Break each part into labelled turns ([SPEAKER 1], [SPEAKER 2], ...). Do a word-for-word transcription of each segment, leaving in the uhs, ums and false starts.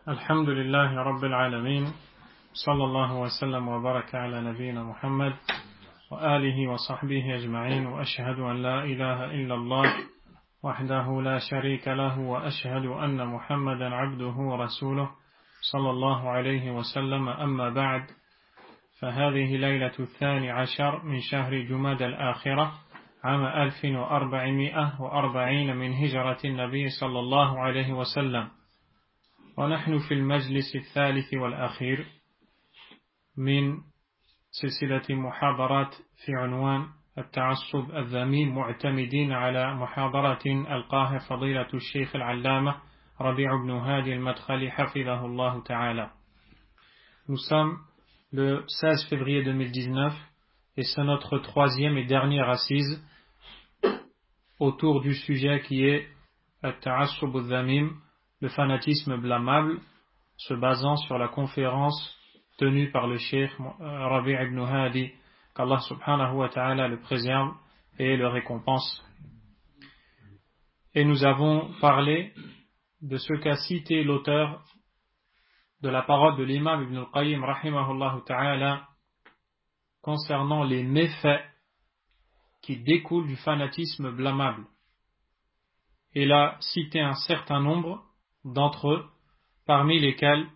[SPEAKER 1] الحمد لله رب العالمين صلى الله وسلم وبارك على نبينا محمد وآله وصحبه أجمعين وأشهد أن لا إله إلا الله وحده لا شريك له وأشهد أن محمدا عبده ورسوله صلى الله عليه وسلم أما بعد فهذه ليلة الثاني عشر من شهر جماد الآخرة عام ألف وأربعمائة وأربعين من هجرة النبي صلى الله عليه وسلم ونحن في المجلس الثالث والأخير من سلسلة محاضرات في عنوان التعصب الذميم معتمدين على محاضرة ألقاها فضيلة الشيخ العلامة ربيع بن هادي المدخلي حفظه الله تعالى. Nous sommes le seize février deux mille dix-neuf et c'est notre troisième et dernière assise autour du sujet qui est التعصب الذميم, le fanatisme blâmable, se basant sur la conférence tenue par le cheikh Rabi' ibn Hadi, qu'Allah subhanahu wa ta'ala le préserve et le récompense. Et nous avons parlé de ce qu'a cité l'auteur de la parole de l'imam Ibn al-Qayyim rahimahullah ta'ala concernant les méfaits qui découlent du fanatisme blâmable. Il a cité un certain nombre d'entre eux, parmi lesquels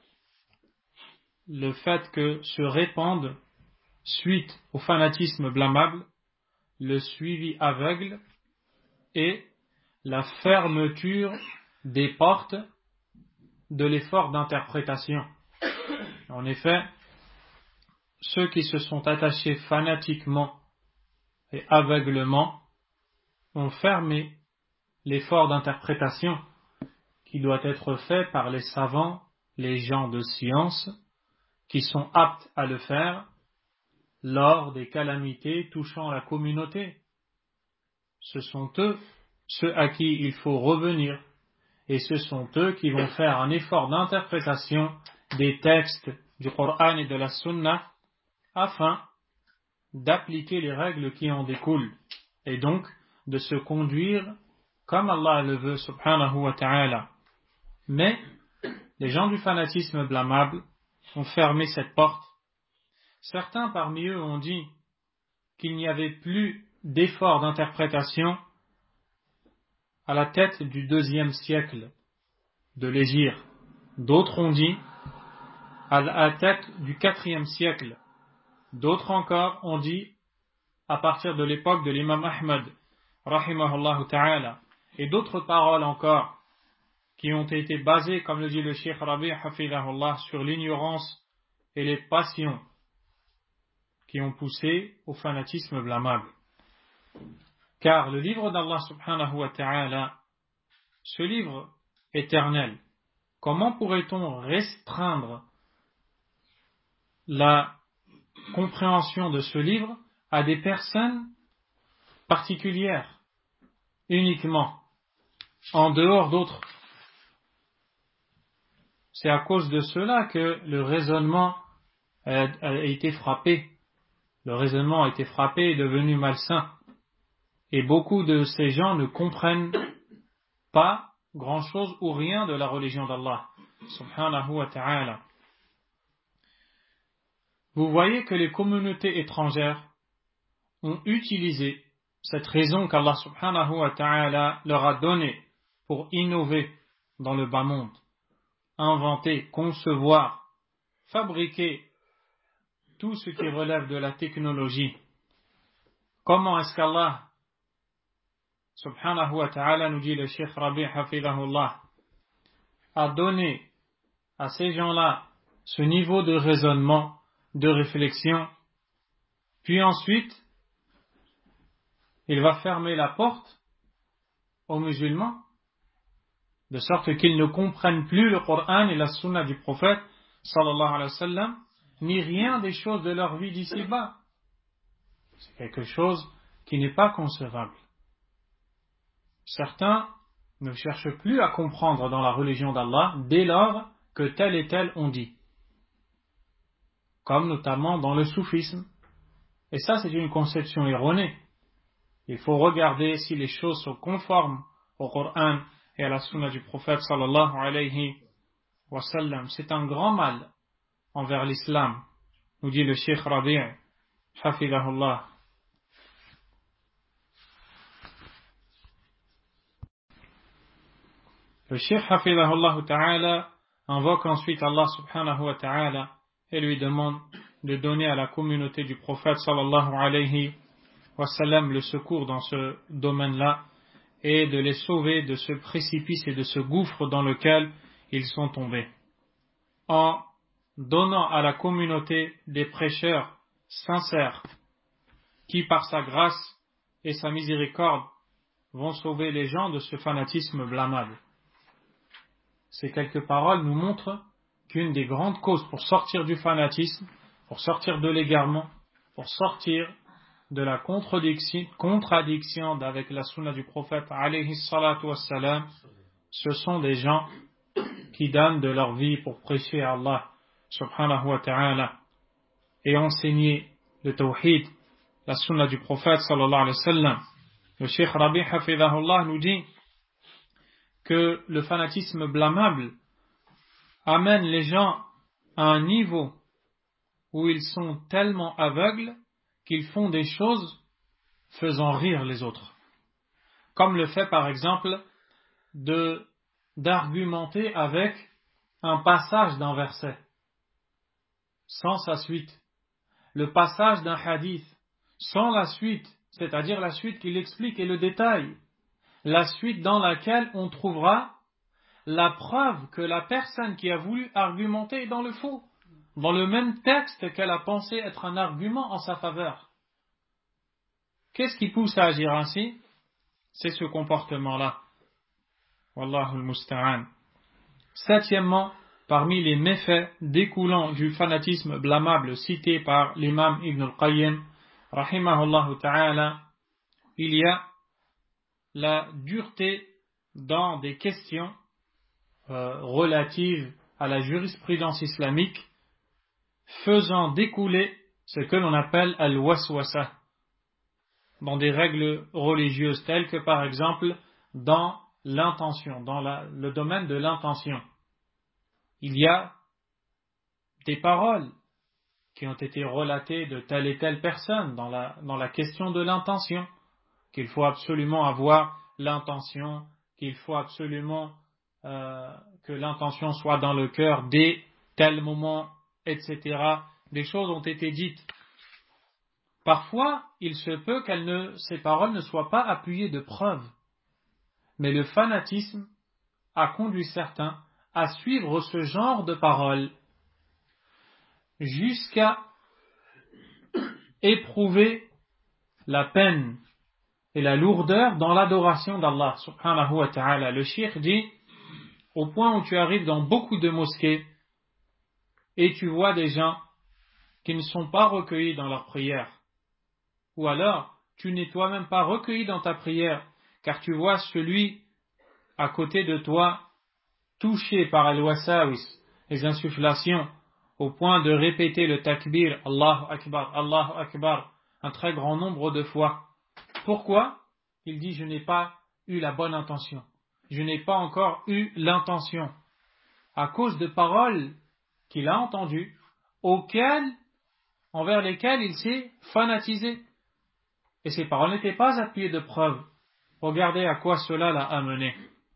[SPEAKER 1] le fait que se répande, suite au fanatisme blâmable, le suivi aveugle et la fermeture des portes de l'effort d'interprétation. En effet, ceux qui se sont attachés fanatiquement et aveuglement ont fermé l'effort d'interprétation qui doit être fait par les savants, les gens de science, qui sont aptes à le faire lors des calamités touchant la communauté. Ce sont eux, ceux à qui il faut revenir, et ce sont eux qui vont faire un effort d'interprétation des textes du Coran et de la Sunna afin d'appliquer les règles qui en découlent, et donc de se conduire comme Allah le veut subhanahu wa ta'ala. Mais les gens du fanatisme blâmable ont fermé cette porte. Certains parmi eux ont dit qu'il n'y avait plus d'effort d'interprétation à la tête du deuxième siècle de l'Hégire. D'autres ont dit à la tête du quatrième siècle. D'autres encore ont dit à partir de l'époque de l'imam Ahmad rahimahullah ta'ala. Et d'autres paroles encore qui ont été basées, comme le dit le cheikh Rabi' hafidahullah, sur l'ignorance et les passions qui ont poussé au fanatisme blâmable. Car le livre d'Allah subhanahu wa ta'ala, ce livre éternel, comment pourrait-on restreindre la compréhension de ce livre à des personnes particulières, uniquement, en dehors d'autres? C'est à cause de cela que le raisonnement a, a été frappé. Le raisonnement a été frappé et devenu malsain. Et beaucoup de ces gens ne comprennent pas grand-chose ou rien de la religion d'Allah, subhanahu wa ta'ala. Vous voyez que les communautés étrangères ont utilisé cette raison qu'Allah subhanahu wa ta'ala leur a donnée pour innover dans le bas monde, inventer, concevoir, fabriquer tout ce qui relève de la technologie. Comment est-ce qu'Allah subhanahu wa ta'ala, nous dit le cheikh Rabi' hafidahullah, a donné à ces gens-là ce niveau de raisonnement, de réflexion, puis ensuite il va fermer la porte aux musulmans, de sorte qu'ils ne comprennent plus le Coran et la Sunna du prophète, sallallahu alayhi wa sallam, ni rien des choses de leur vie d'ici-bas. C'est quelque chose qui n'est pas concevable. Certains ne cherchent plus à comprendre dans la religion d'Allah dès lors que tel et tel ont dit. Comme notamment dans le soufisme. Et ça, c'est une conception erronée. Il faut regarder si les choses sont conformes au Coran et à la Sunna du prophète sallallahu alayhi wa sallam. C'est un grand mal envers l'islam, nous dit le Cheikh Rabi' hafidahullah. Le Cheikh hafidahullah ta'ala invoque ensuite Allah subhanahu wa ta'ala et lui demande de donner à la communauté du prophète sallallahu alayhi wa sallam le secours dans ce domaine-là et de les sauver de ce précipice et de ce gouffre dans lequel ils sont tombés. En donnant à la communauté des prêcheurs sincères qui, par sa grâce et sa miséricorde, vont sauver les gens de ce fanatisme blâmable. Ces quelques paroles nous montrent qu'une des grandes causes pour sortir du fanatisme, pour sortir de l'égarement, pour sortir de la contradiction, contradiction avec la sunna du prophète alayhi salatu wassalam, ce sont des gens qui donnent de leur vie pour prêcher à Allah subhanahu wa ta'ala et enseigner le tawhid, la sunna du prophète sallallahu alayhi wa sallam. Le Cheikh Rabi hafidahullah nous dit que le fanatisme blâmable amène les gens à un niveau où ils sont tellement aveugles qu'ils font des choses faisant rire les autres. Comme le fait par exemple de, d'argumenter avec un passage d'un verset sans sa suite, le passage d'un hadith sans la suite, c'est-à-dire la suite qui l'explique et le détaille, la suite dans laquelle on trouvera la preuve que la personne qui a voulu argumenter est dans le faux, dans le même texte qu'elle a pensé être un argument en sa faveur. Qu'est-ce qui pousse à agir ainsi? C'est ce comportement-là. Wallahu al-musta'an. Septièmement, parmi les méfaits découlant du fanatisme blâmable cité par l'imam Ibn al-Qayyim, rahimahullah ta'ala, il y a la dureté dans des questions euh, relatives à la jurisprudence islamique, faisant découler ce que l'on appelle al-waswasa dans des règles religieuses telles que par exemple dans l'intention, dans la, le domaine de l'intention. Il y a des paroles qui ont été relatées de telle et telle personne dans la, dans la question de l'intention, qu'il faut absolument avoir l'intention, qu'il faut absolument euh, que l'intention soit dans le cœur dès tel moment, et cetera. Des choses ont été dites. Parfois, il se peut que ne, ces paroles ne soient pas appuyées de preuves. Mais le fanatisme a conduit certains à suivre ce genre de paroles jusqu'à éprouver la peine et la lourdeur dans l'adoration d'Allah subhanahu wa ta'ala. Le cheikh dit, au point où tu arrives dans beaucoup de mosquées et tu vois des gens qui ne sont pas recueillis dans leur prière, ou alors tu n'es toi-même pas recueilli dans ta prière, car tu vois celui à côté de toi touché par al-wasawis, les insufflations, au point de répéter le takbir, Allahu Akbar, Allahu Akbar, un très grand nombre de fois. Pourquoi? Il dit, je n'ai pas eu la bonne intention. Je n'ai pas encore eu l'intention. À cause de paroles qu'il a entendues, auxquelles, envers lesquelles il s'est fanatisé. Et ces paroles n'étaient pas appuyées de preuves. Regardez à quoi cela l'a amené.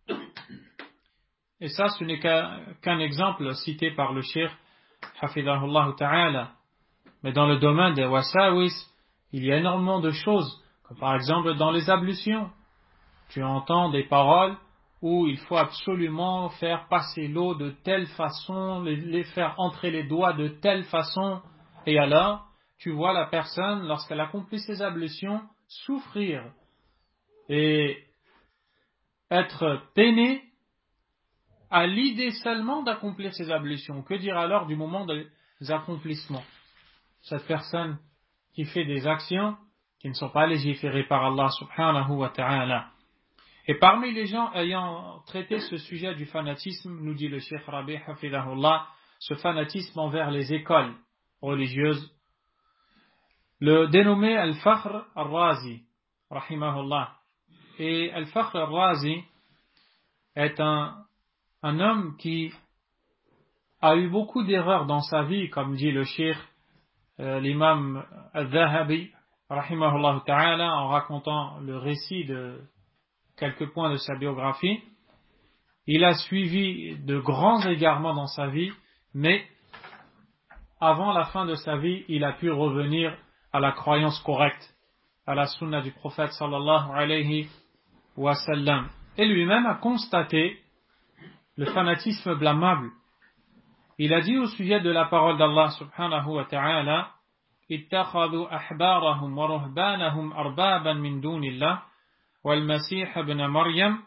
[SPEAKER 1] Et ça, ce n'est qu'un exemple cité par le cheikh hafidahullah ta'ala. Mais dans le domaine des wasawis, il y a énormément de choses, comme par exemple dans les ablutions. Tu entends des paroles où il faut absolument faire passer l'eau de telle façon, les, les faire entrer les doigts de telle façon, et alors, tu vois la personne, lorsqu'elle accomplit ses ablutions, souffrir et être peinée à l'idée seulement d'accomplir ses ablutions. Que dire alors du moment des accomplissements? Cette personne qui fait des actions qui ne sont pas légiférées par Allah subhanahu wa ta'ala. Et parmi les gens ayant traité ce sujet du fanatisme, nous dit le Cheikh Rabi hafidahullah, ce fanatisme envers les écoles religieuses, le dénommé Al-Fakhr Al-Razi, rahimahullah. Et Al-Fakhr Al-Razi est un, un homme qui a eu beaucoup d'erreurs dans sa vie, comme dit le cheikh, euh, l'imam al-Dhahabi, rahimahullah ta'ala, en racontant le récit de quelques points de sa biographie. Il a suivi de grands égarements dans sa vie, mais avant la fin de sa vie, il a pu revenir à la croyance correcte, à la sunna du prophète sallallahu alayhi wa sallam. Et lui-même a constaté le fanatisme blâmable. Il a dit au sujet de la parole d'Allah subhanahu wa ta'ala, ittakhadhu ahbarahum wa ruhbanahum arbaban min dunillah wal masih ibn maryam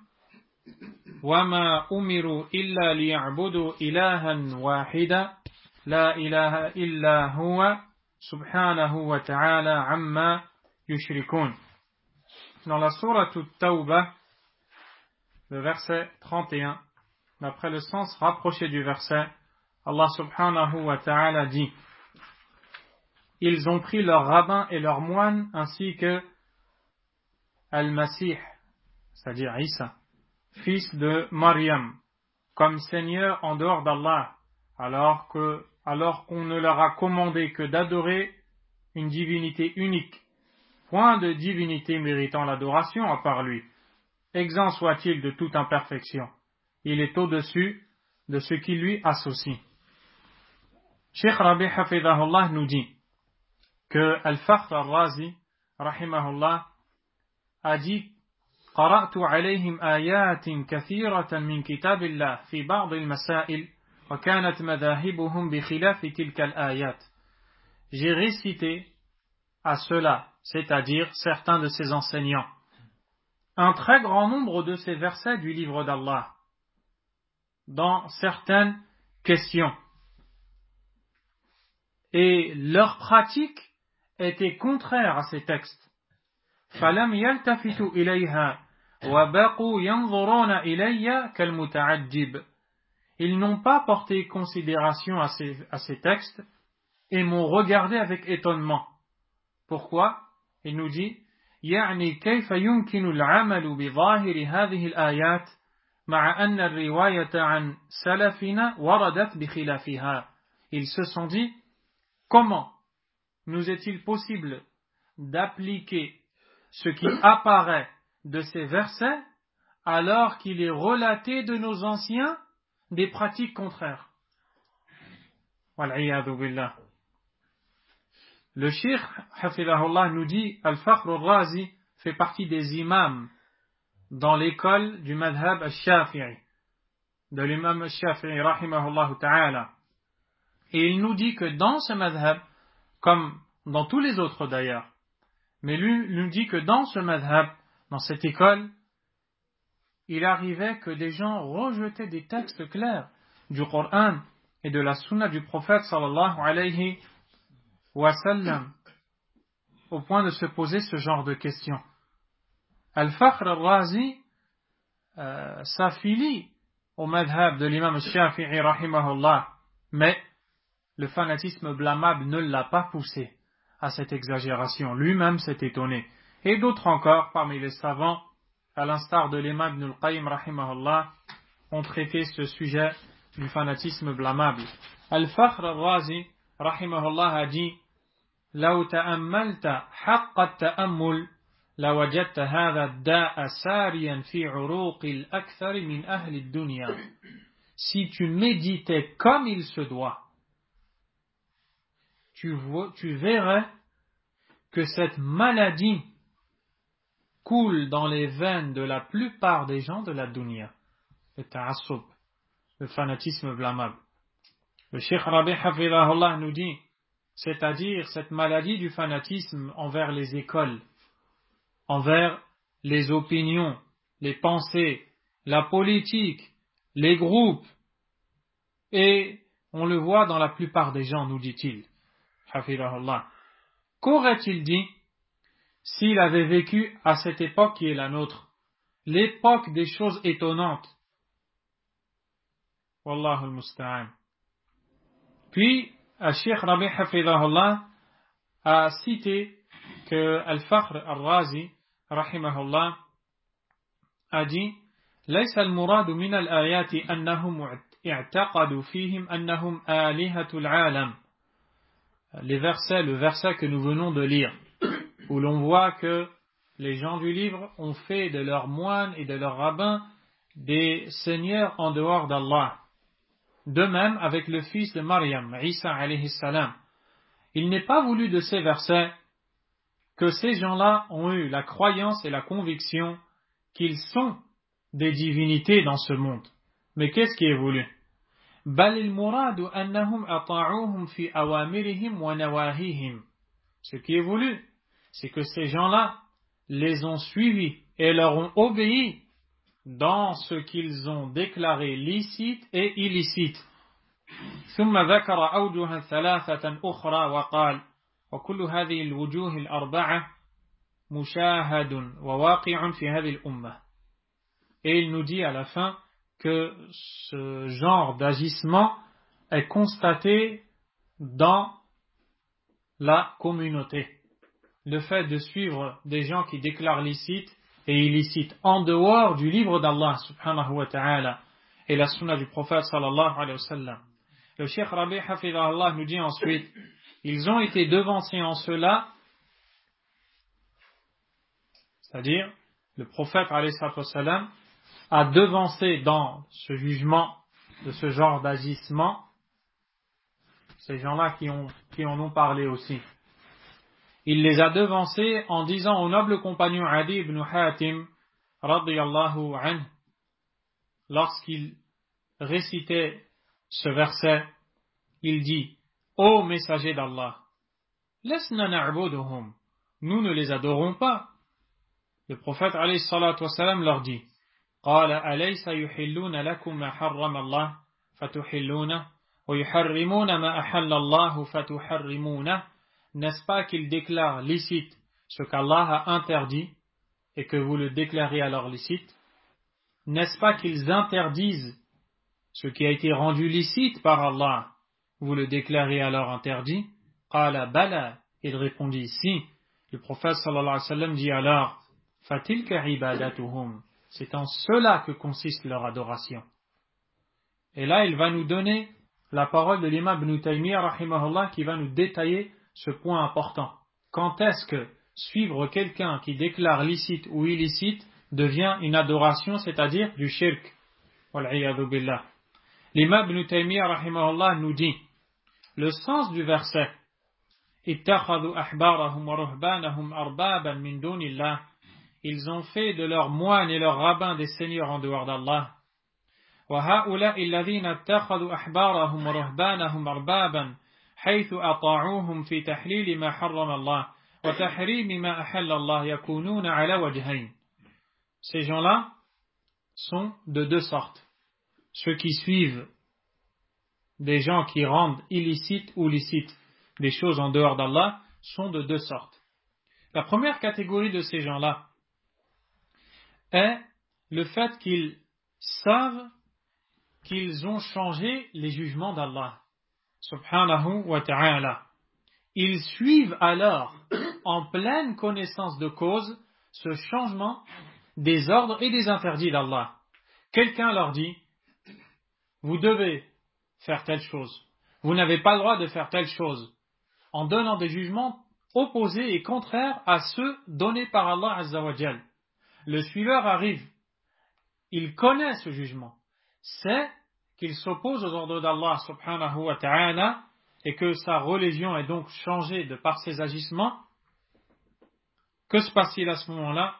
[SPEAKER 1] wama umiru illa liya'budu ilahan wahida la ilaha illa huwa subhanahu wa ta'ala amma yushrikun. Dans la sourate At-Tawbah, le verset trente et un, d'après le sens rapproché du verset, Allah subhanahu wa ta'ala dit: ils ont pris leurs rabbins et leurs moines ainsi que Al-Masih, c'est-à-dire Isa, fils de Maryam, comme Seigneur en dehors d'Allah, alors que, alors qu'on ne leur a commandé que d'adorer une divinité unique, point de divinité méritant l'adoration à part lui, exempt soit-il de toute imperfection. Il est au-dessus de ce qui lui associe. Cheikh Rabi Hafidahullah nous dit que Al-Fakhr al-Razi, rahimahullah, a dit: قرأت عليهم آيات كثيرة من كتاب الله في بعض المسائل وكانت مذاهبهم بخلاف تلك الآيات. J'ai récité à cela, c'est-à-dire certains de ses enseignants, un très grand nombre de ces versets du livre d'Allah dans certaines questions. Et leur pratique était contraire à ces textes. فَلَمْ يَلْتَفِتُوا إِلَيْهَا وَبَقُوا يَنْظُرُونَ إِلَيَّ كَالْمُتَعَجِّبِ. Ils n'ont pas porté considération à ces, à ces textes et m'ont regardé avec étonnement. Pourquoi? Il nous dit: يعني كيف يمكن العمل بظاهر هذه الآيات مع أن الرواية عن سلفنا وردت بخلافها. Ils se sont dit: comment nous est-il possible d'appliquer ce qui apparaît de ces versets alors qu'il est relaté de nos anciens des pratiques contraires? Wal'iyadu billah. Le cheikh Hafidahullah nous dit: Al-Fakhr al-Razi fait partie des imams dans l'école du madhab al-Shafi'i, de l'imam al-Shafi'i rahimahullah ta'ala. Et il nous dit que dans ce madhab, comme dans tous les autres d'ailleurs, mais lui nous dit que dans ce madhab, dans cette école, il arrivait que des gens rejetaient des textes clairs du Coran et de la sunna du prophète sallallahu alayhi wa sallam, au point de se poser ce genre de questions. Al-Fakhr al-Razi euh, s'affilie au madhab de l'imam al-Shafi'i rahimahullah, mais le fanatisme blâmable ne l'a pas poussé à cette exagération. Lui-même s'est étonné. Et d'autres encore, parmi les savants, à l'instar de l'imam Ibn al-Qayyim rahimahullah, ont traité ce sujet du fanatisme blâmable. Al-Fakhr al-Razi rahimahullah a dit: لو تأملت حق التأمل لوجدت هذا الداء ساريا في عروق الأكثر من أهل الدنيا. Si tu méditais comme il se doit, tu, vois, tu verrais que cette maladie coule dans les veines de la plupart des gens de la dunya. Le ta'assub, le fanatisme blâmable. Le Cheikh Rabi Hafidahullah nous dit, c'est-à-dire cette maladie du fanatisme envers les écoles, envers les opinions, les pensées, la politique, les groupes, et on le voit dans la plupart des gens, nous dit-il. Hafidahullah. Qu'aurait-il dit s'il avait vécu à cette époque qui est la nôtre, l'époque des choses étonnantes? Wallahu al-musta'an. Puis, Cheikh Rabi Hafidahullah a cité que Al-Fakhr al-Razi, rahimahullah, a dit: ليس المراد من الآيات أنهم اعتقدوا فيهم أنهم آلهة العالم. Les versets, le verset que nous venons de lire, où l'on voit que les gens du livre ont fait de leurs moines et de leurs rabbins des seigneurs en dehors d'Allah. De même avec le fils de Maryam, Isa alayhi salam. Il n'est pas voulu de ces versets que ces gens-là ont eu la croyance et la conviction qu'ils sont des divinités dans ce monde. Mais qu'est-ce qui est voulu? بل المراد أنهم أطاعوهم في أوامرهم ونواهيهم. Ce qui est voulu, c'est que ces gens-là les ont suivis et leur ont obéi dans ce qu'ils ont déclaré licite et illicite. ثم ذكر أوجها ثلاثة أخرى وقال وكل هذه الوجوه الأربعة مشاهد وواقع في هذه الأمة. Et il nous dit à la fin que ce genre d'agissement est constaté dans la communauté. Le fait de suivre des gens qui déclarent licite et illicite en dehors du livre d'Allah subhanahu wa ta'ala et la sunna du prophète sallallahu alayhi wa sallam. Le Cheikh Rabi hafidhahullah nous dit ensuite, ils ont été devancés en cela, c'est-à-dire le prophète alayhi wa sallam a devancé dans ce jugement de ce genre d'agissement ces gens-là qui, ont, qui en ont parlé aussi. Il les a devancés en disant au noble compagnon Adi ibn Hatim radiyallahu anhu, lorsqu'il récitait ce verset, il dit: Ô messager d'Allah, lasna na'buduhum, nous ne les adorons pas. Le prophète alayhi salatu wassalam leur dit: قال أليس يحلون لكم ما حرم الله فتحلونه ويحرمون ما أحل الله فتحرمونه. N'est-ce pas qu'ils déclarent licite ce qu'Allah a interdit et que vous le déclarez alors licite? N'est-ce pas qu'ils interdisent ce qui a été rendu licite par Allah, vous le déclarez alors interdit? قال بلى, il répondit si. Le prophète sallallahu alayhi wa sallam dit alors: فَتِلْكَ عِبَادَتُهُمْ, c'est en cela que consiste leur adoration. Et là, il va nous donner la parole de l'imam Ibn Taymiyyah rahimahullah qui va nous détailler ce point important. Quand est-ce que suivre quelqu'un qui déclare licite ou illicite devient une adoration, c'est-à-dire du shirk? Wal-'iyadhu billah. L'imam Ibn Taymiyyah rahimahullah nous dit le sens du verset ittakhadhu ahbarahum wa ruhbanahum arbaban min dunillah, ils ont fait de leurs moines et leurs rabbins des seigneurs en dehors d'Allah. وَهَؤُلَاءِ الَّذِينَ اتَّخَذُوا أَحْبَارَهُمْ وَرُهْبَانَهُمْ أَرْبَابًا حَيْثُ أَطَاعُوهُمْ فِي تَحْلِيلِ مَا حَرَّمَ اللَّهُ وَتَحْرِيمِ مَا أَحَلَّ اللَّهُ يَكُونُونَ عَلَى وَجْهَيْنِ. Ces gens-là sont de deux sortes. Ceux qui suivent des gens qui rendent illicites ou licites des choses en dehors d'Allah sont de deux sortes. La première catégorie de ces gens-là est le fait qu'ils savent qu'ils ont changé les jugements d'Allah subhanahu wa ta'ala. Ils suivent alors en pleine connaissance de cause ce changement des ordres et des interdits d'Allah. Quelqu'un leur dit: vous devez faire telle chose, vous n'avez pas le droit de faire telle chose, en donnant des jugements opposés et contraires à ceux donnés par Allah azza wa jal. Le suiveur arrive, il connaît ce jugement, sait qu'il s'oppose aux ordres d'Allah subhanahu wa ta'ala et que sa religion est donc changée de par ses agissements. Que se passe-t-il à ce moment-là?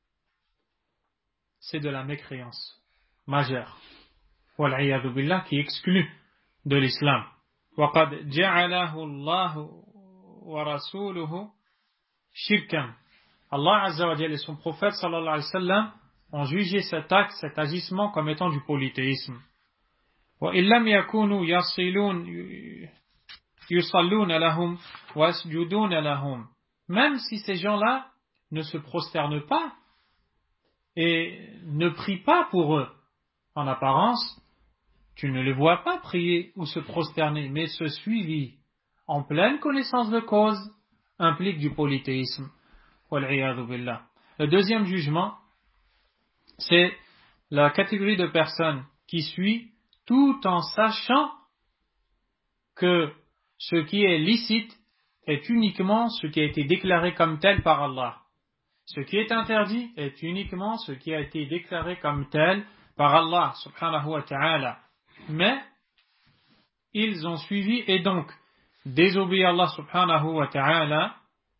[SPEAKER 1] C'est de la mécréance majeure, wal-'iyadhu billah, qui exclut de l'islam. وَقَدْ جَعَلَهُ اللَّهُ وَرَسُولُهُ شِرْكًا. Allah azza wa jalla et son prophète sallallahu alayhi wa sallam ont jugé cet acte, cet agissement comme étant du polythéisme. وَإِن لَمْ يَكُونُوا يَصِلُونَ يُصَلُّونَ لَهُمْ وَيَسْجُدُونَ لَهُمْ. Même si ces gens-là ne se prosternent pas et ne prient pas pour eux, en apparence, tu ne les vois pas prier ou se prosterner, mais ce suivi en pleine connaissance de cause implique du polythéisme. Le deuxième jugement, c'est la catégorie de personnes qui suit tout en sachant que ce qui est licite est uniquement ce qui a été déclaré comme tel par Allah. Ce qui est interdit est uniquement ce qui a été déclaré comme tel par Allah subhanahu wa ta'ala. Mais ils ont suivi et donc désobéi à Allah subhanahu wa ta'ala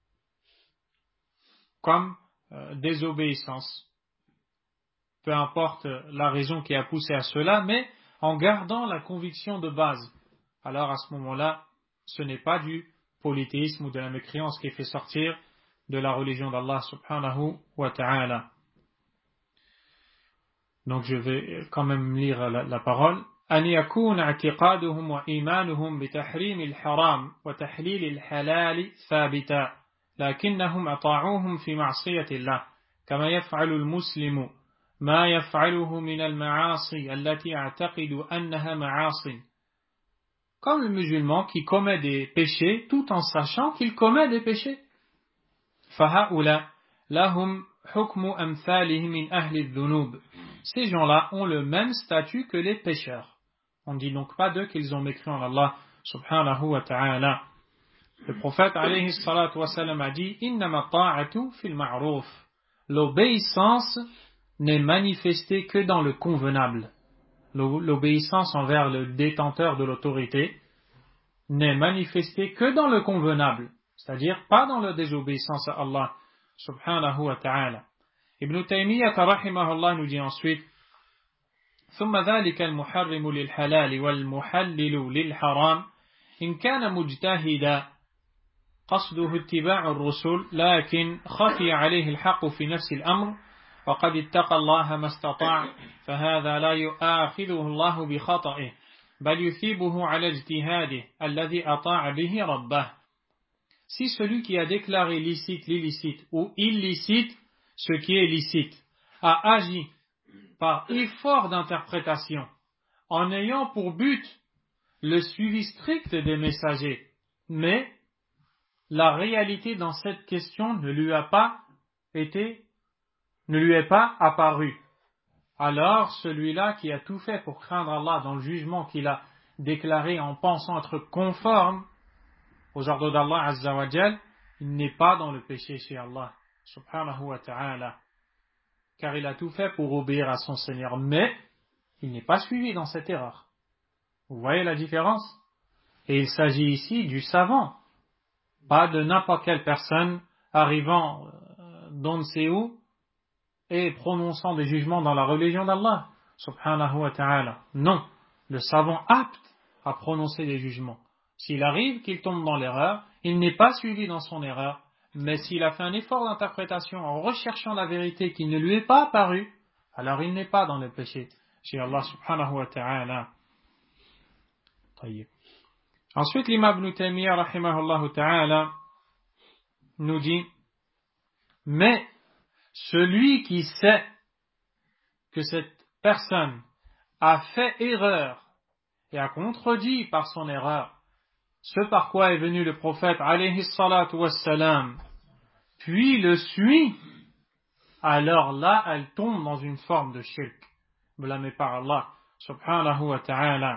[SPEAKER 1] comme euh, désobéissance. Peu importe la raison qui a poussé à cela, mais en gardant la conviction de base. Alors à ce moment-là, ce n'est pas du polythéisme ou de la mécréance qui fait sortir de la religion d'Allah subhanahu wa ta'ala. Donc je vais quand même lire la, la parole. أن يكون اعتقادهم وإيمانهم بتحريم الحرام وتحليل الحلال ثابتا لكنهم أطاعوهم في معصية الله كما يفعل المسلم ما يفعله من المعاصي التي اعتقد أنها معاصي. Comme le musulman qui commet des péchés tout en sachant qu'il commet des péchés. فهؤلاء لهم حكم أمثالهم من أهل الذنوب. Ces gens-là ont le même statut que les pécheurs. On ne dit donc pas d'eux qu'ils ont mécru en Allah subhanahu wa ta'ala. Le prophète alayhi salatu wa salam a dit innama ta'atu fil ma'ruf. L'obéissance n'est manifestée que dans le convenable. L'obéissance envers le détenteur de l'autorité n'est manifestée que dans le convenable, c'est-à-dire pas dans la désobéissance à Allah subhanahu wa ta'ala. Ibn Taymiyyah rahimahullah nous dit ensuite ثم ذلك المحرم للحلال والمحلل للحرام إن كان مجتهدا قصده اتباع الرسل لكن خفي عليه الحق في نفس الأمر وقد اتقى الله ما استطاع فهذا لا يؤاخذه الله بخطئه بل يثيبه على اجتهاده الذي أطاع به ربه. Si celui qui a déclaré licite l'illicite ou illicite ce qui est licite a agi par effort d'interprétation en ayant pour but le suivi strict des messagers, mais la réalité dans cette question ne lui a pas été, ne lui est pas apparue. Alors celui-là qui a tout fait pour craindre Allah dans le jugement qu'il a déclaré en pensant être conforme aux ordres d'Allah Azza wa Jal, il n'est pas dans le péché chez Allah subhanahu wa ta'ala, car il a tout fait pour obéir à son Seigneur, mais il n'est pas suivi dans cette erreur. Vous voyez la différence? Et il s'agit ici du savant, pas de n'importe quelle personne arrivant euh, d'on ne sait où et prononçant des jugements dans la religion d'Allah subhanahu wa ta'ala. Non, le savant apte à prononcer des jugements. S'il arrive qu'il tombe dans l'erreur, il n'est pas suivi dans son erreur, mais s'il a fait un effort d'interprétation en recherchant la vérité qui ne lui est pas apparue, alors il n'est pas dans le péché chez Allah subhanahu wa ta'ala. Ensuite, l'imam Ibn Taymiyyah rahimahullah ta'ala nous dit mais celui qui sait que cette personne a fait erreur et a contredit par son erreur ce par quoi est venu le prophète alayhi salatu wassalam, puis le suit, alors là elle tombe dans une forme de shirk, blâmé par Allah subhanahu wa ta'ala.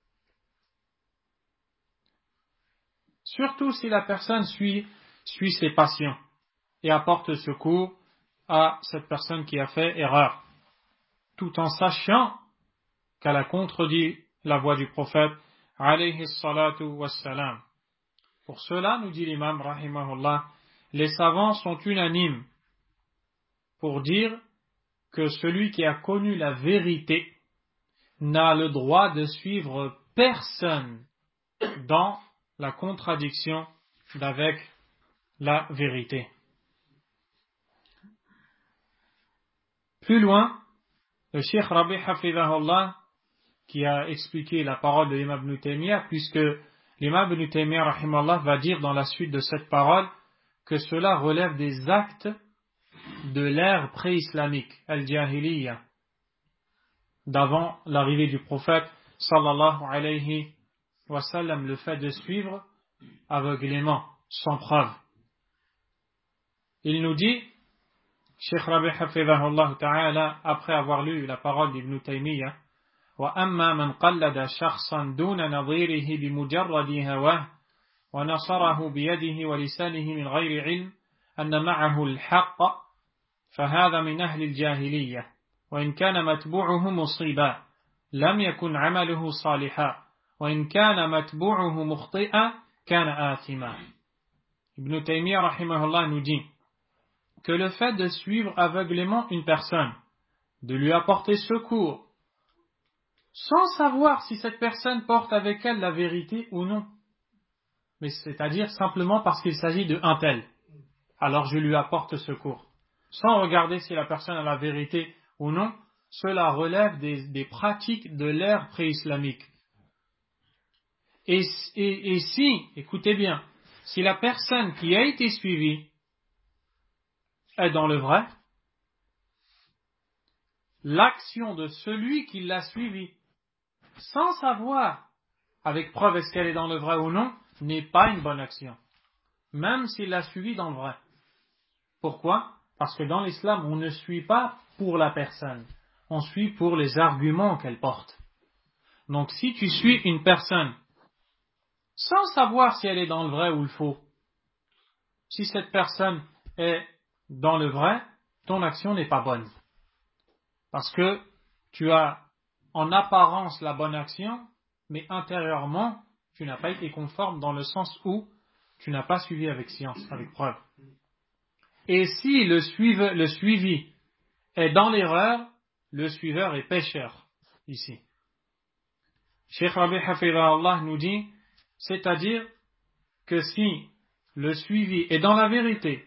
[SPEAKER 1] Surtout si la personne suit, suit ses passions et apporte secours à cette personne qui a fait erreur, tout en sachant qu'elle a contredit la voix du prophète alayhi salatu wassalam. Pour cela, nous dit l'imam rahimahullah, les savants sont unanimes pour dire que celui qui a connu la vérité n'a le droit de suivre personne dans la contradiction d'avec la vérité. Plus loin, le Cheikh Rabi Hafidahullah, qui a expliqué la parole de l'imam Ibn Taymiyyah, puisque l'imam Ibn Taymiyyah rahimahullah va dire dans la suite de cette parole que cela relève des actes de l'ère pré-islamique, al-jahiliya, d'avant l'arrivée du prophète sallallahu alayhi wa sallam, le fait de suivre aveuglément, sans preuve. Il nous dit Cheikh Rabi hafidhahullah ta'ala, après avoir lu la parole d'Ibn Taymiyyah, وأما من قلد شخصا دون نظيره بمجرد هواه ونصره بيده ولسانه من غير علم أن معه الحق فهذا من أهل الجاهلية وإن كان متبوعه مصيبا لم يكن عمله صالحا وإن كان متبوعه مخطئا كان آثما. Ibn Taymiyyah rahimahullah nous dit que le fait de suivre aveuglément une personne, de lui apporter secours, sans savoir si cette personne porte avec elle la vérité ou non, mais c'est-à-dire simplement parce qu'il s'agit de un tel, alors je lui apporte secours, sans regarder si la personne a la vérité ou non, cela relève des, des pratiques de l'ère pré-islamique. Et, et, et si, écoutez bien, si la personne qui a été suivie est dans le vrai, l'action de celui qui l'a suivi, sans savoir avec preuve est-ce qu'elle est dans le vrai ou non, n'est pas une bonne action, même s'il l'a suivi dans le vrai. Pourquoi? Parce que dans l'islam, on ne suit pas pour la personne, on suit pour les arguments qu'elle porte. Donc si tu suis une personne sans savoir si elle est dans le vrai ou le faux, si cette personne est dans le vrai, ton action n'est pas bonne. Parce que tu as en apparence la bonne action, mais intérieurement, tu n'as pas été conforme dans le sens où tu n'as pas suivi avec science, avec preuve. Et si le, suive, le suivi est dans l'erreur, le suiveur est pécheur, ici. Cheikh Rabi hafidhahullah nous dit, c'est-à-dire que si le suivi est dans la vérité,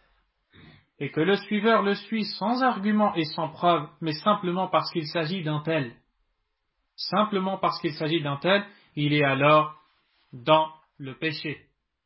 [SPEAKER 1] et que le suiveur le suit sans argument et sans preuve, mais simplement parce qu'il s'agit d'un tel, simplement parce qu'il s'agit d'un tel, il est alors dans le péché.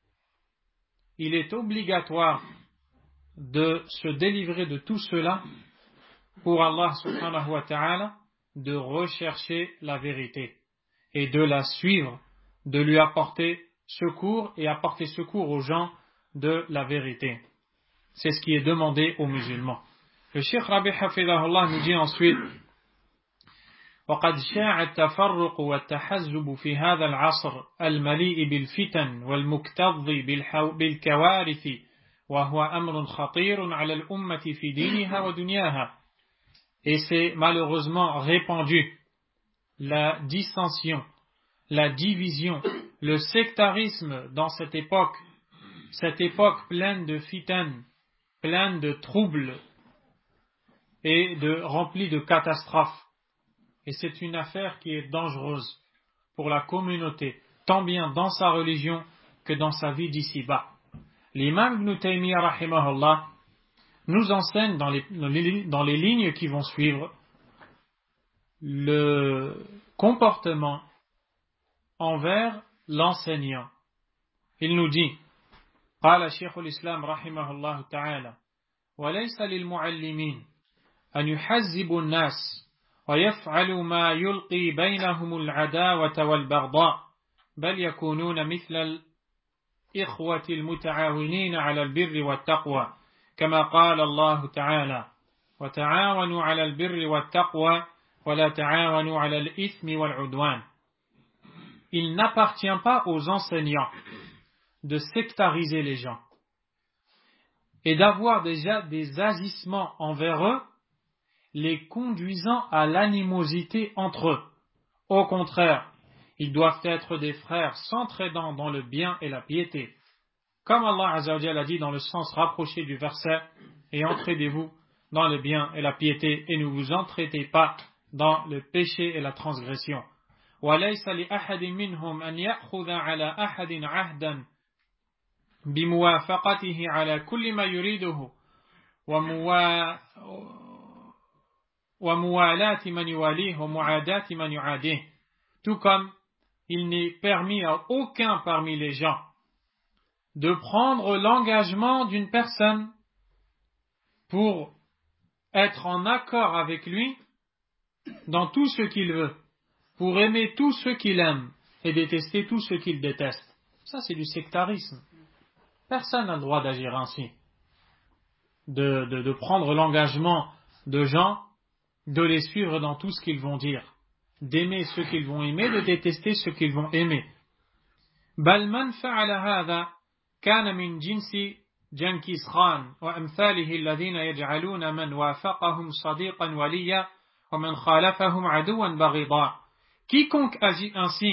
[SPEAKER 1] Il est obligatoire de se délivrer de tout cela pour Allah subhanahu wa ta'ala, de rechercher la vérité et de la suivre, de lui apporter secours et apporter secours aux gens de la vérité. C'est ce qui est demandé aux musulmans. Le Cheikh Rabi hafidhahullah nous dit ensuite وقد شاع التفرق والتحزب في هذا العصر المليء بالفتن والمكتظ بالكوارث وهو أمر خطير على الأمة في دينها ودنياها. Et c'est malheureusement répandu la dissension, la division, le sectarisme dans cette époque, cette époque pleine de fitan, pleine de troubles et de remplie de catastrophes. Et c'est une affaire qui est dangereuse pour la communauté, tant bien dans sa religion que dans sa vie d'ici-bas. L'imam Ibn Taymiyyah rahimahullah nous enseigne dans les, dans les, dans les lignes qui vont suivre le comportement envers l'enseignant. Il nous dit قال شيخ الإسلام رحمه الله تعالى وليس للمعلمين أن يحزبوا الناس ويفعلوا ما يلقي بينهم العداوة والبغضاء بل يكونون مثل الإخوة المتعاونين على البر والتقوى كما قال الله تعالى وتعاونوا على البر والتقوى ولا تعاونوا على الإثم والعدوان. Il n'appartient pas aux enseignants de sectariser les gens et d'avoir déjà des agissements envers eux les conduisant à l'animosité entre eux. Au contraire, ils doivent être des frères s'entraidant dans le bien et la piété. Comme Allah Azza wa Jalla a dit dans le sens rapproché du verset, et entraidez-vous dans le bien et la piété, et ne vous entraidez pas dans le péché et la transgression. وَلَيْسَ لِأَحَدٍ مِّنْهُمْ أَنْ يَأْخُذَ عَلَى أَحَدٍ عَهْدًا بِمُوَافَقَتِهِ عَلَى كُلِّ مَا يُرِيدُهُ وَمُوَالَاةِ مَنْ يُوَالِيهِ وَمُعَادَاةِ مَنْ يُعَادِيهِ. Tout comme il n'est permis à aucun parmi les gens de prendre l'engagement d'une personne pour être en accord avec lui dans tout ce qu'il veut, pour aimer tout ce qu'il aime et détester tout ce qu'il déteste. Ça, c'est du sectarisme. Personne n'a le droit d'agir ainsi. de, de, de prendre l'engagement de gens, de les suivre dans tout ce qu'ils vont dire, d'aimer ce qu'ils vont aimer, de détester ce qu'ils vont aimer. بل من فعل هذا كان من جنس جنكيز خان وأمثاله الذين يجعلون من وافقهم صديقا وليا ومن خالفهم عدوا بغضا. Quiconque agit ainsi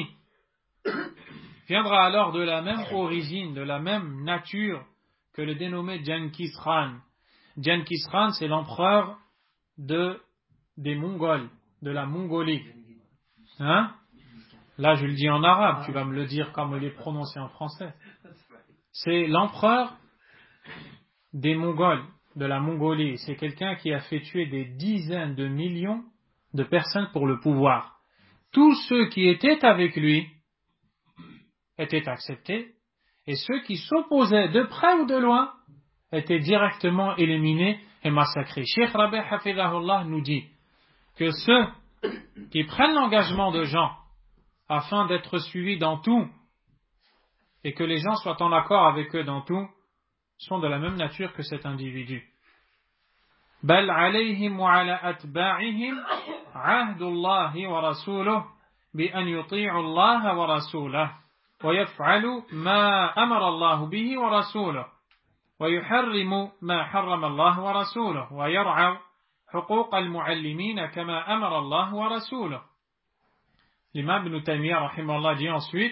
[SPEAKER 1] viendra alors de la même origine, de la même nature que le dénommé Genghis Khan. Genghis Khan, c'est l'empereur de, des Mongols, de la Mongolie. Hein? Là, je le dis en arabe, tu vas me le dire comme il est prononcé en français. C'est l'empereur des Mongols, de la Mongolie. C'est quelqu'un qui a fait tuer des dizaines de millions de personnes pour le pouvoir. Tous ceux qui étaient avec lui étaient acceptés, et ceux qui s'opposaient de près ou de loin étaient directement éliminés et massacrés. Cheikh Rabi' Hafidahullah nous dit que ceux qui prennent l'engagement de gens afin d'être suivis dans tout et que les gens soient en accord avec eux dans tout sont de la même nature que cet individu. بل عليهم وعلى أتباعهم عهد الله ورسوله بأن يطيعوا الله ورسوله ويفعلوا ما أمر الله به ورسوله ويحرم ما حرم الله ورسوله ويرعوا حقوق المعلمين كما أمر الله ورسوله. L'imam Ibn Taymiyyah rahimahullah dit ensuite,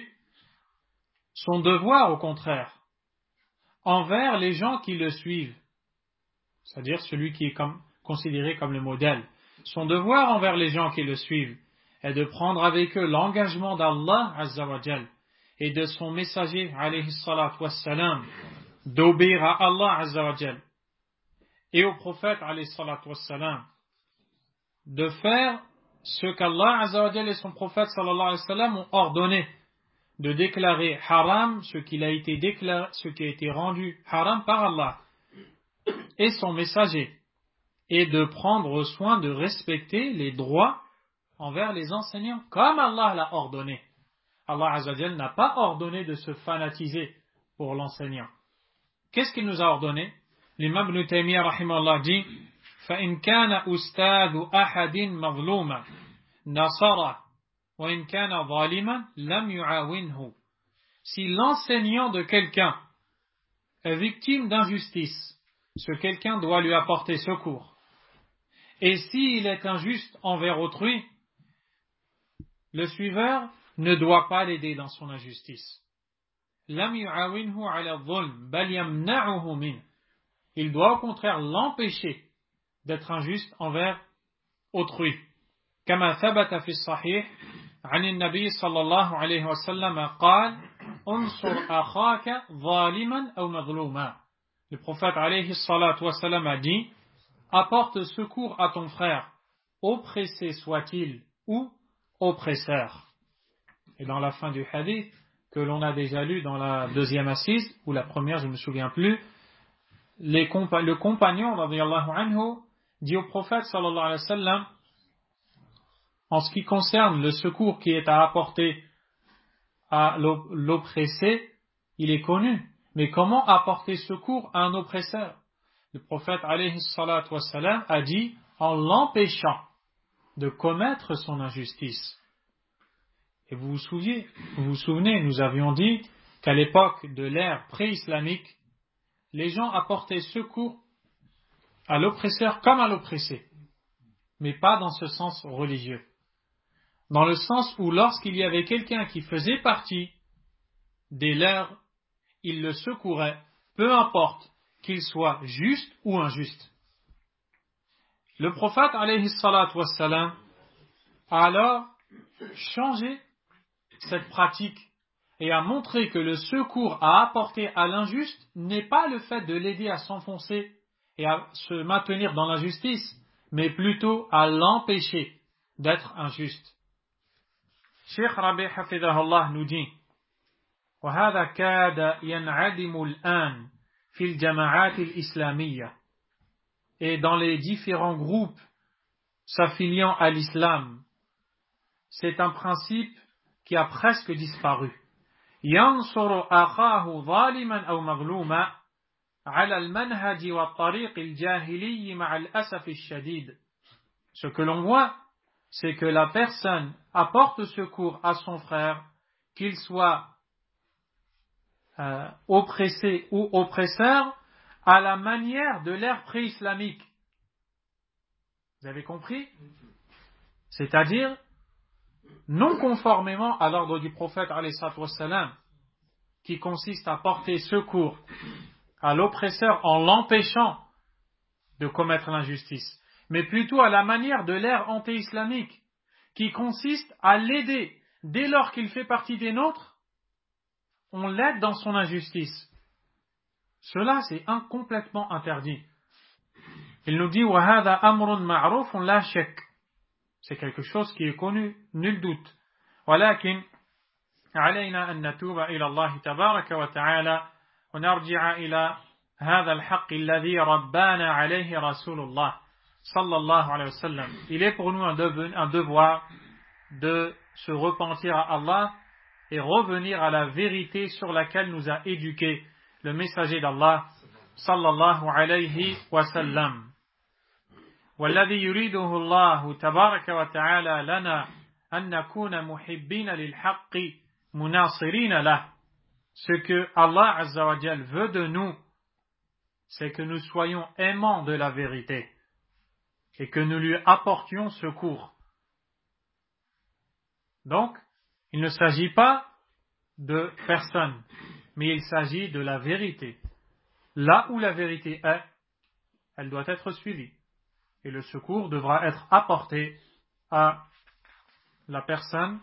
[SPEAKER 1] son devoir au contraire envers les gens qui le suivent, c'est-à-dire celui qui est comme, considéré comme le modèle, son devoir envers les gens qui le suivent est de prendre avec eux l'engagement d'Allah Azza wa Jal et de son messager alayhi salatu wassalam, d'obéir à Allah Azza wa Jal et au prophète alayhi salatu wassalam, de faire ce qu'Allah Azza wa Jal et son prophète sallallahu alayhi wa sallam ont ordonné, de déclarer haram ce qu'il a été déclaré, ce qui a été rendu haram par Allah et son messager, et de prendre soin de respecter les droits envers les enseignants, comme Allah l'a ordonné. Allah Azza wa Jal n'a pas ordonné de se fanatiser pour l'enseignant. Qu'est-ce qu'il nous a ordonné? L'imam Ibn Taymiyyah rahimahullah dit فَإِنْ كَانَ أُسْتَاذُ أَحَدٍ مَظْلُومًا نَصَرَهُ وَإِنْ كَانَ ظَالِمًا لَمْ يُعَاوِنْهُ. Si l'enseignant de quelqu'un est victime d'injustice, ce quelqu'un doit lui apporter secours. Et s'il est injuste envers autrui, le suiveur ne doit pas l'aider dans son injustice. لَمْ يُعَاوِنْهُ عَلَى الظُّلْمِ بَلْ يَمْنَعُهُ مِنْهُ. Il doit au contraire l'empêcher d'être injuste envers autrui. كما ثبت في الصحيح عن النبي صلى الله عليه وسلم قال انصر أخاك ظالما أو مظلوما. Le prophète alayhi salatu wassalam a dit, apporte secours à ton frère, oppressé soit-il ou oppresseur. Et dans la fin du hadith que l'on a déjà lu dans la deuxième assise ou la première, je ne me souviens plus, les compa- le compagnon radiyallahu anhu dit au prophète sallallahu alayhi wa sallam, en ce qui concerne le secours qui est à apporter à l'oppressé, il est connu. Mais comment apporter secours à un oppresseur? Le prophète alayhi salatu wassalam a dit en l'empêchant de commettre son injustice. Et vous vous souvenez, vous vous souvenez, nous avions dit qu'à l'époque de l'ère pré-islamique, les gens apportaient secours à l'oppresseur comme à l'oppressé, mais pas dans ce sens religieux. Dans le sens où lorsqu'il y avait quelqu'un qui faisait partie des leurs, il le secourait, peu importe qu'il soit juste ou injuste. Le prophète alayhi salatu wassalam a alors changé cette pratique et a montré que le secours à apporter à l'injuste n'est pas le fait de l'aider à s'enfoncer et à se maintenir dans l'injustice, mais plutôt à l'empêcher d'être injuste. Cheikh Rabi' Hafidahullah nous dit وهذا كاد ينعدم الآن في الجماعات الإسلامية. Et dans les différents groupes s'affiliant à l'islam, c'est un principe qui a presque disparu. ينصر أخاه ظالما أو مظلوما. على المنهج والطريق الجاهلي مع الأسف الشديد. Ce que l'on voit, c'est que la personne apporte secours à son frère, qu'il soit euh, oppressé ou oppresseur, à la manière de l'ère pré-islamique. Vous avez compris? C'est-à-dire, non conformément à l'ordre du prophète alayhi salatu wassalam, qui consiste à porter secours à l'oppresseur en l'empêchant de commettre l'injustice, mais plutôt à la manière de l'ère anté-islamique, qui consiste à l'aider dès lors qu'il fait partie des nôtres, on l'aide dans son injustice. Cela, c'est un, complètement interdit. Il nous dit وَهَذَا أَمْرٌ مَعْرُوفٌ لَا شَكٍّ. C'est quelque chose qui est connu, nul doute. ولكن علينا أن نتوب إلى الله تبارك وتعالى ونرجع إلى هذا الحق الذي ربانا عليه رسول الله صلى الله عليه وسلم. Il est pour nous un devoir de se repentir à Allah et revenir à la vérité sur laquelle nous a éduqué le messager d'Allah sallallahu alayhi wa sallam. والذي يريده الله تبارك وتعالى لنا أن نكون محبين للحق مناصرين له. Ce que Allah Azza wa Jal veut de nous, c'est que nous soyons aimants de la vérité et que nous lui apportions secours. Donc, il ne s'agit pas de personne, mais il s'agit de la vérité. Là où la vérité est, elle doit être suivie. Et le secours devra être apporté à la personne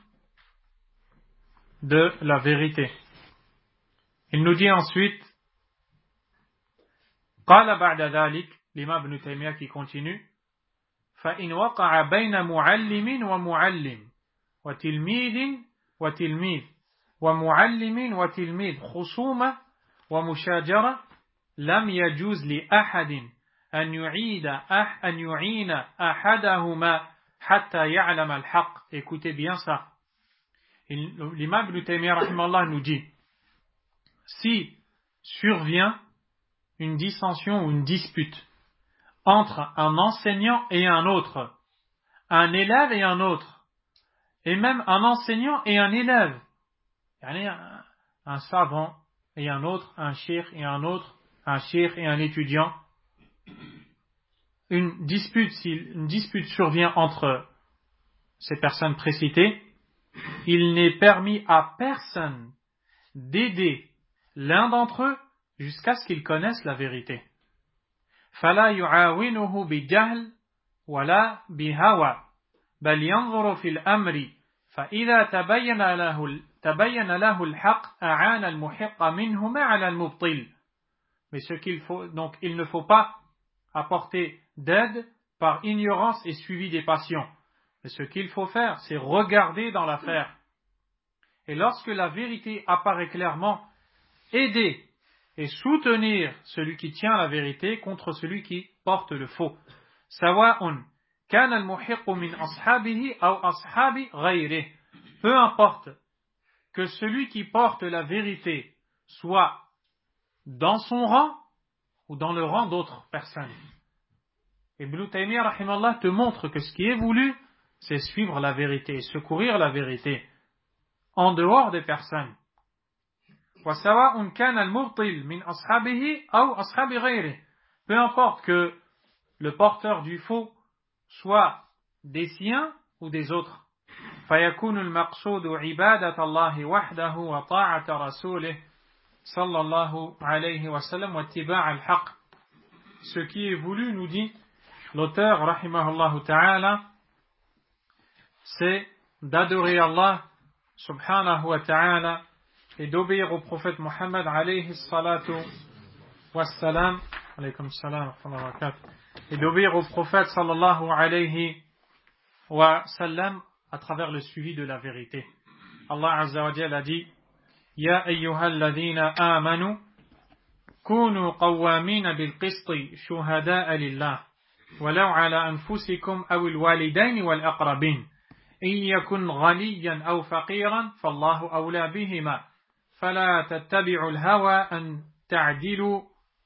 [SPEAKER 1] de la vérité. Il nous dit ensuite, قال بعد ذلك, l'imam Ibn Taymiyyah qui continue, فإن وقع بين معلم ومعلم وتلميذ وتلميذ ومعلم وتلميذ خصومة ومشاجرة لم يجوز لأحد أن يعيد أح أن يعين أحدهما حتى يعلم الحق. Écoutez bien ça. L'imam Ibn Taymiyyah rahimahullah nous dit, si survient une dissension ou une dispute entre un enseignant et un autre, un élève et un autre, et même un enseignant et un élève, un, un savant et un autre, un cheikh et un autre, un cheikh et un étudiant, une dispute, si une dispute survient entre ces personnes précitées, il n'est permis à personne d'aider l'un d'entre eux jusqu'à ce qu'ils connaissent la vérité. فلا يعاونه بجهل ولا بهوى بل ينظر في الأمر فإذا تبين له تبين له الحق أعان المحق منهما على المبطل. Mais ce qu'il faut, donc il ne faut pas apporter d'aide par ignorance et suivi des passions. Mais ce qu'il faut faire, c'est regarder dans l'affaire. Et lorsque la vérité apparaît clairement, aider et soutenir celui qui tient la vérité contre celui qui porte le faux. Sawa'un kana al-muhiqqu min ashabihi aw ashabi ghayrihi. Peu importe que celui qui porte la vérité soit dans son rang ou dans le rang d'autres personnes. Ibn Taymiyyah rahimallah te montre que ce qui est voulu, c'est suivre la vérité, secourir la vérité en dehors des personnes. وسواء كان المبطل من أصحابه أو أصحاب غيره. Peu importe que le porteur du faux soit des siens ou des autres. فيكون المقصود عبادة الله وحده وطاعة رسوله صلى الله عليه وسلم واتباع الحق. Ce qui est voulu, nous dit l'auteur rahimahullah ta'ala, c'est d'adorer Allah subhanahu wa ta'ala et d'obéir au prophète Mohammed alayhi salatu wassalam, alaykum salam wa barakatuh, et d'obéir au prophète sallallahu alayhi wa sallam à travers le suivi de la vérité. Allah azza wa jalla a dit, Ya ayyuhal ladhina amanu kunu qawwamina bil qisti shuhada'a lillah walau ala anfusikum aw al walidayn wal aqrabin in yakun ghaniyan aw faqiran fallahu awla bihima فلا تتبعوا الهوى أن تعدلوا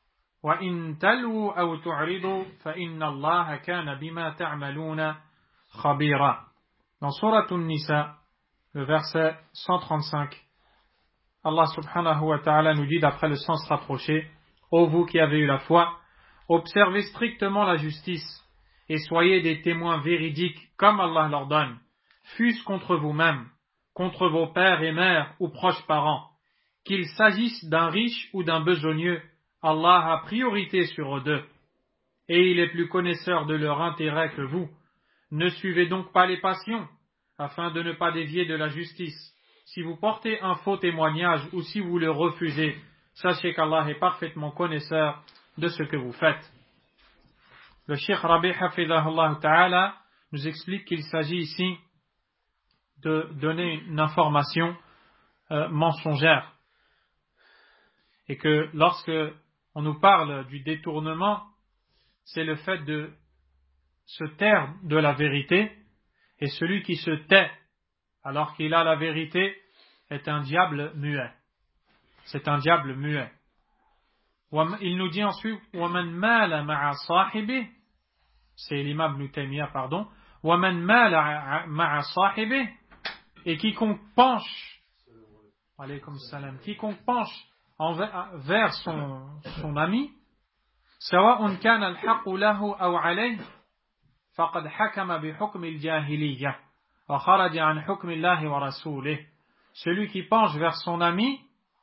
[SPEAKER 1] وَإِن تَلْوُوا أَوْ تُعْرِضُوا فَإِنَّ اللَّهَ كَانَ بِمَا تَعْمَلُونَ خَبِيرًا. Dans Sourate An-Nisa, le verset cent trente-cinq, Allah subhanahu wa ta'ala nous dit d'après le sens rapproché: Ô vous qui avez eu la foi, observez strictement la justice et soyez des témoins véridiques comme Allah l'ordonne, fût-ce contre vous-même, contre vos pères et mères ou proches parents, qu'il s'agisse d'un riche ou d'un besogneux, Allah a priorité sur eux deux, et il est plus connaisseur de leur intérêt que vous. Ne suivez donc pas les passions, afin de ne pas dévier de la justice. Si vous portez un faux témoignage ou si vous le refusez, sachez qu'Allah est parfaitement connaisseur de ce que vous faites. Le Cheikh Rabi Hafidahullah Ta'ala nous explique qu'il s'agit ici de donner une information euh, mensongère. Et que lorsque on nous parle du détournement, c'est le fait de se taire de la vérité, et celui qui se tait alors qu'il a la vérité est un diable muet. C'est un diable muet. Il nous dit ensuite, وَمَنْ مَالَ مَعَ صَاحِبِهِ, c'est l'imam Ibn Taymiyyah, pardon, وَمَنْ مَالَ مَعَ صَاحِبِهِ, et quiconque penche, alaykum salam, quiconque penche envers, vers son, son ami, سواء كان الحق له أو عليه فقد حكم بحكم الجاهلية وخرج عن حكم الله ورسوله. Celui qui penche vers son ami,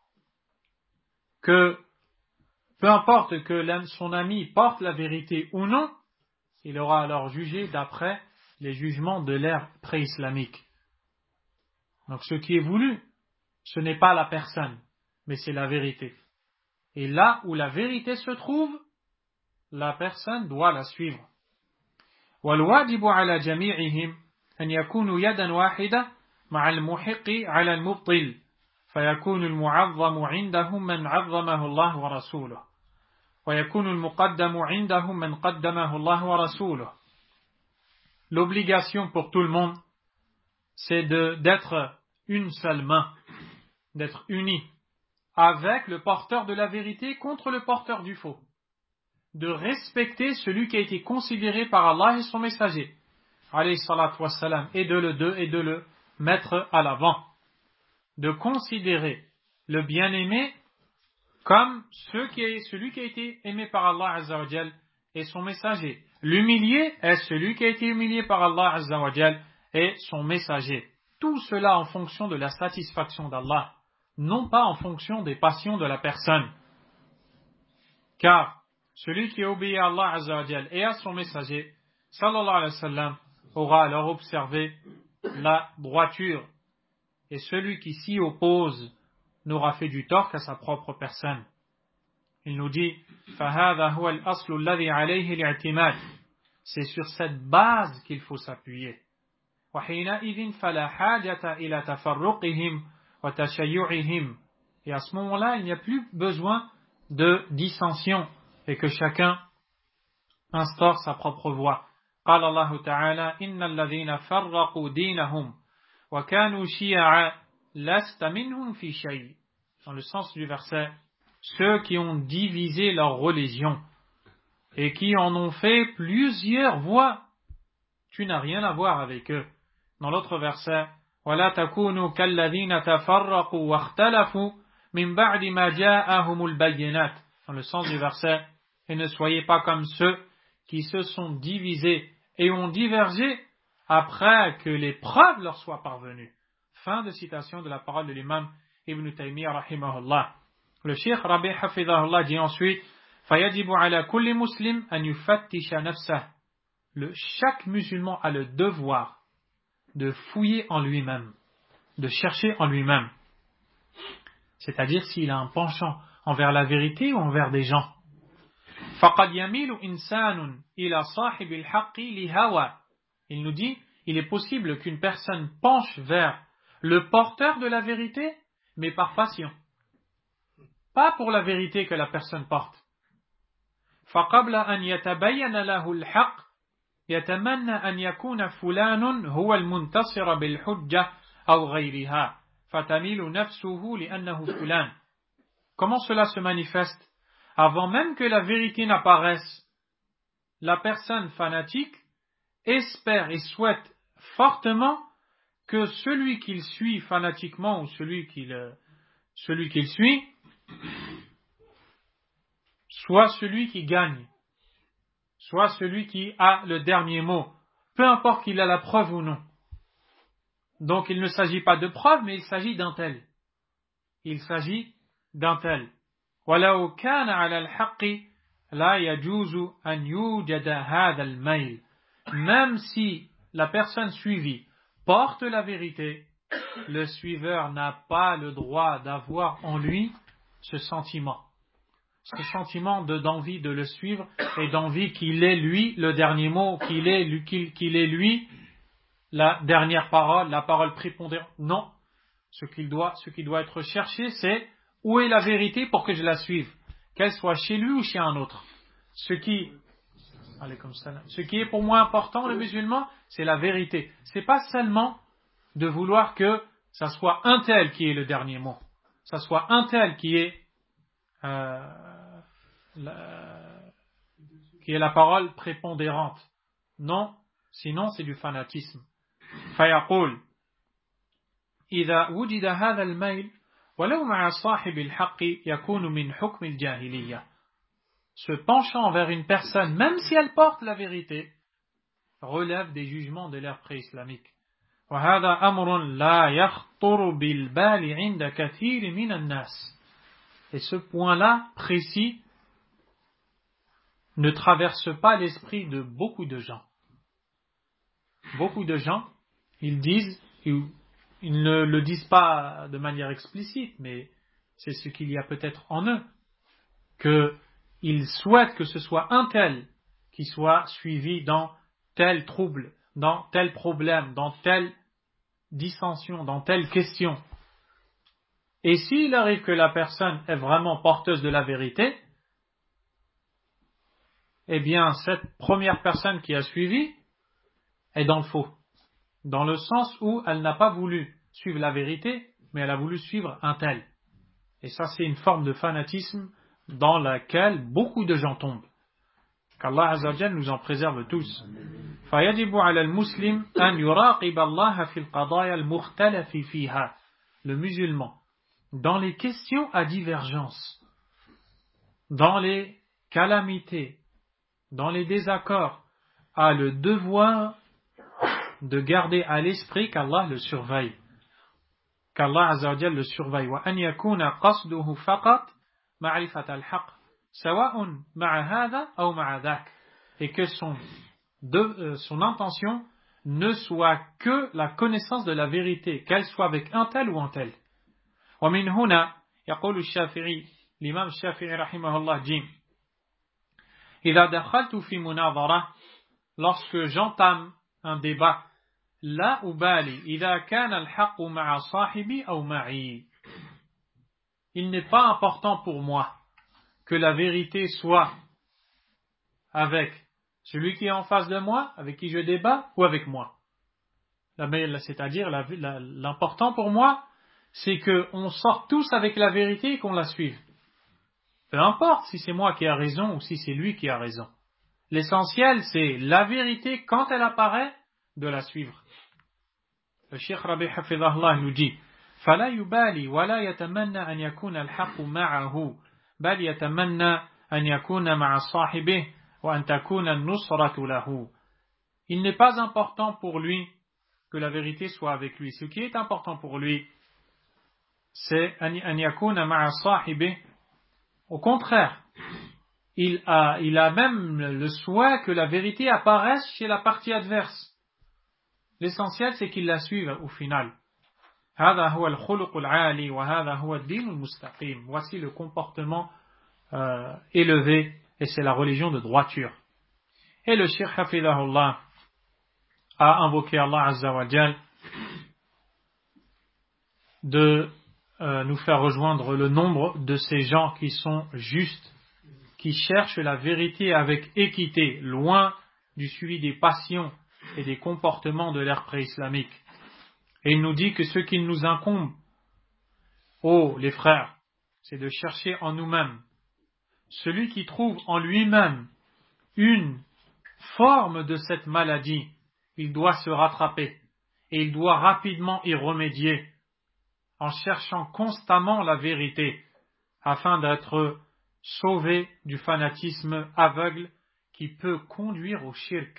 [SPEAKER 1] que peu importe que son ami porte la vérité ou non, il aura alors jugé d'après les jugements de l'ère pré-islamique. Donc ce qui est voulu, ce n'est pas la personne, mais c'est la vérité. Et là où la vérité se trouve, la personne doit la suivre. والواجب على جميعهم أن يكونوا يدا واحدة مع المحق على المبطل فيكون المعظم عندهم من عظمه الله ورسوله ويكون المقدم عندهم من قدمه الله ورسوله. L'obligation pour tout le monde, c'est de, d'être une seule main, d'être unis avec le porteur de la vérité contre le porteur du faux, de respecter celui qui a été considéré par Allah et son messager, alayhi salatu wassalam, et de le de, et de le mettre à l'avant, de considérer le bien-aimé comme ce qui est, celui qui a été aimé par Allah azza wa jal et son messager. L'humilié est celui qui a été humilié par Allah azza wa jal et son messager. Tout cela en fonction de la satisfaction d'Allah, non pas en fonction des passions de la personne. Car celui qui obéit à Allah azza wa jal et à son messager, sallallahu alayhi wa sallam, aura alors observé la droiture. Et celui qui s'y oppose n'aura fait du tort qu'à sa propre personne. Il nous dit, فَهَذَا هُوَ الْأَصْلُ الَّذِي عَلَيْهِ الْاعْتِمَادِ. C'est sur cette base qu'il faut s'appuyer. وَحِينَئِذٍ فَلَا حَاجَةَ إِلَى تَفَرُّقِهِمْ وَتَشَيُّعِهِمْ. Et à ce moment-là, il n'y a plus besoin de dissension et que chacun instaure sa propre voie. قال الله تعالى إن الذين فرقوا دينهم وكانوا شيعا لست منهم في شيء. Dans le sens du verset, ceux qui ont divisé leur religion et qui en ont fait plusieurs voies, tu n'as rien à voir avec eux. Dans l'autre verset, ولا تكونوا كالذين تفرقوا واختلفوا من بعد ما جاءهم البينات. Dans le sens du verset, et ne soyez pas comme ceux qui se sont divisés et ont divergé après que les preuves leur soient parvenues. Fin de citation de la parole de l'imam Ibn Taymiyyah rahimahullah. Le Cheikh Rabi Hafidahullah dit ensuite, فَيَجِبُ عَلَى كُلِّ مُسْلِمٍ أَنْ يُفَتِّشَ نَفْسَهُ. Le, chaque musulman a le devoir de fouiller en lui-même, de chercher en lui-même. C'est-à-dire s'il a un penchant envers la vérité ou envers des gens. فَقَدْ يَمِيلُ إِنسَانٌ إِلَى صَاحِبِ الْحَقِّ لِهَوَى. Il nous dit, il est possible qu'une personne penche vers le porteur de la vérité, mais par passion. Pas pour la vérité que la personne porte. فَقَبْلَ أَنْ يَتَبَيَّنَ لَهُ الْحَقِّ يَتَمَنَّى أَنْ يَكُونَ فُلَانٌ هُوَ الْمُنْتَصِرَ بِالْحُجَّةِ أَوْ غَيْرِهَا فَتَمِيلُ نَفْسُهُ لِأَنَّهُ فُلَانٌ. Comment cela se manifeste? avant même que la vérité n'apparaisse, la personne fanatique espère et souhaite fortement que celui qu'il suit fanatiquement ou celui qu'il, celui qu'il suit soit celui qui gagne, soit celui qui a le dernier mot, peu importe qu'il a la preuve ou non. Donc il ne s'agit pas de preuve, mais il s'agit d'un tel. Il s'agit d'un tel. وَلَوْ كَانَ عَلَى الْحَقِّ لَا يَجُوزُ أَنْ يُوجَدَ هَذَا الْمَيْلِ. Même si la personne suivie porte la vérité, le suiveur n'a pas le droit d'avoir en lui ce sentiment. Ce sentiment de, d'envie de le suivre et d'envie qu'il ait lui le dernier mot, qu'il ait, qu'il, qu'il ait lui la dernière parole, la parole prépondérante. Non. Ce qu'il doit, ce qui doit être cherché, c'est où est la vérité pour que je la suive, qu'elle soit chez lui ou chez un autre. Ce qui, ce qui est pour moi important, le musulman, c'est la vérité. C'est pas seulement de vouloir que ça soit un tel qui ait le dernier mot, ça soit un tel qui est euh, la, qui est la parole prépondérante. Non, sinon c'est du fanatisme. فيقول إذا وجد هذا الميل ولو مع صاحب الحق يكون من حكم الجاهلية. Se penchant vers une personne, même si elle porte la vérité, relève des jugements de l'ère pré-islamique. وهذا أمر لا يخطر بالبال عند كثير من الناس. Et ce point-là précis ne traverse pas l'esprit de beaucoup de gens. Beaucoup de gens, ils disent, ils ne le disent pas de manière explicite, mais c'est ce qu'il y a peut-être en eux, qu'ils souhaitent que ce soit un tel qui soit suivi dans tel trouble, dans tel problème, dans telle dissension, dans telle question. Et s'il arrive que la personne est vraiment porteuse de la vérité, eh bien cette première personne qui a suivi est dans le faux. Dans le sens où elle n'a pas voulu suivre la vérité, mais elle a voulu suivre un tel. Et ça, c'est une forme de fanatisme dans laquelle beaucoup de gens tombent. Qu'Allah Azza wa Jalla nous en préserve tous. فَيَجِبُ عَلَى الْمُسْلِمِ أَنْ يُرَاقِبَ اللَّهَ فِي الْقَضَايَا الْمُخْتَلَفِ فِيهَا. Le musulman, dans les questions à divergence, dans les calamités, dans les désaccords, a le devoir de garder à l'esprit qu'Allah le surveille. Qu'Allah Azza wa Jalla le surveille. وَأَنْ يَكُونَ قَصْدُهُ فَقَطْ مَعْرِفَةَ الْحَقِّ سَوَاءٌ مَعَ هَذَا أَوْ مَعَ ذَاك. Et que son, de, euh, son intention ne soit que la connaissance de la vérité, qu'elle soit avec un tel ou un tel. ومن هنا يقول الشافعي الإمام الشافعي رحمه الله dit إذا دخلت في مناظرة lorsque j'entame un débat لا أبالي إذا كان الحق مع صاحبي أو معي. Il n'est pas important pour moi que la vérité soit avec celui qui est en face de moi, avec qui je débat, ou avec moi. C'est-à-dire, la, la, l'important pour moi, c'est qu'on sorte tous avec la vérité et qu'on la suive. Peu importe si c'est moi qui ai raison ou si c'est lui qui a raison. L'essentiel, c'est la vérité, quand elle apparaît, de la suivre. Le Cheikh Rabi Hafidahullah nous dit فَلَا يُبَالِي وَلَا يَتَمَنَّى أَنْ يَكُونَ الْحَقُّ مَعَهُ بَلْ يَتَمَنَّى أَنْ يَكُونَ مَعَ صَاحِبِهِ وَأَنْ تَكُونَ النُّصْرَةُ لَهُ. Il n'est pas important pour lui que la vérité soit avec lui. Ce qui est important pour lui, c'est أَنْ يَكُونَ مَعَ صَاحِبِهِ. Au contraire, il a, il a même le souhait que la vérité apparaisse chez la partie adverse. L'essentiel, c'est qu'il la suive au final. هذا هو الخلق العالي وهذا هو الدين المستقيم. Voici le comportement euh, élevé et c'est la religion de droiture. Et le Cheikh Hafidahullah a invoqué Allah Azza wa Jal de euh, nous faire rejoindre le nombre de ces gens qui sont justes, qui cherchent la vérité avec équité, loin du suivi des passions et des comportements de l'ère pré-islamique. Et il nous dit que ce qui nous incombe, oh les frères, c'est de chercher en nous-mêmes celui qui trouve en lui-même une forme de cette maladie, il doit se rattraper et il doit rapidement y remédier en cherchant constamment la vérité afin d'être sauvé du fanatisme aveugle qui peut conduire au shirk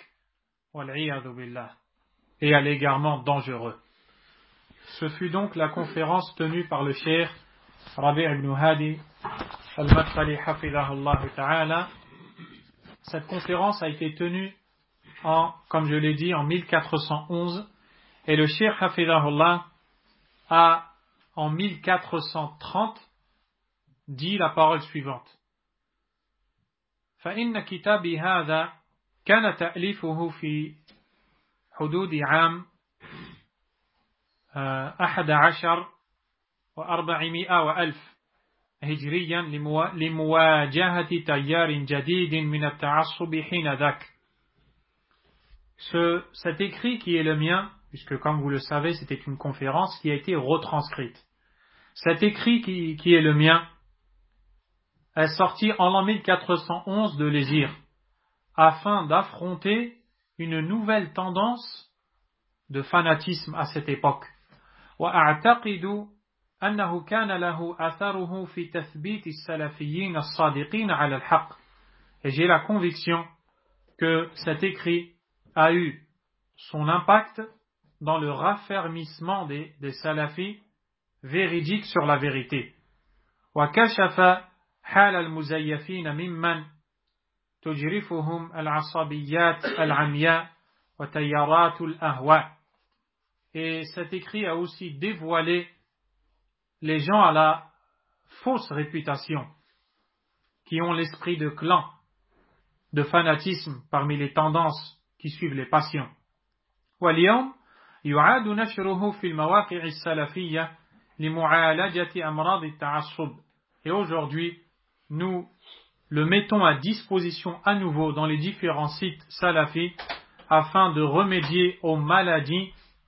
[SPEAKER 1] et à l'égarement dangereux. Ce fut donc la conférence tenue par le cheikh Rabi' ibn Hadi al-Madkhali hafidhahullah ta'ala. Cette conférence a été tenue en, comme je l'ai dit, en mille quatre cent onze et le cheikh hafidhahullah a en mille quatre cent trente dit la parole suivante. فإن كتابي هذا كان تأليفه في حدود عام أحد عشر وأربعمائة وألف هجريا لمواجهة تيار جديد من التعصب حين ذاك. Ce, cet écrit qui est le mien, puisque comme vous le savez, c'était une conférence qui a été retranscrite. Cet écrit qui, qui est le mien est sorti en l'an mille quatre cent onze de l'Hégire, afin d'affronter une nouvelle tendance de fanatisme à cette époque. وأعتقد أنه كان له أثره في تثبيت السلفيين الصادقين على الحق. Et j'ai la conviction que cet écrit a eu son impact dans le raffermissement des, des salafis véridiques sur la vérité. وكشف حال المزيفين ممن تجرفهم العصبيات العمياء وتيارات الأهواء. Et cet écrit a aussi dévoilé les gens à la fausse réputation, qui ont l'esprit de clan, de fanatisme parmi les tendances qui suivent les passions. واليوم يعاد نشره في المواقع السلفية لمعالجة أمراض التعصب. Et aujourd'hui, nous le mettons à disposition à nouveau dans les différents sites salafis afin de remédier aux maladies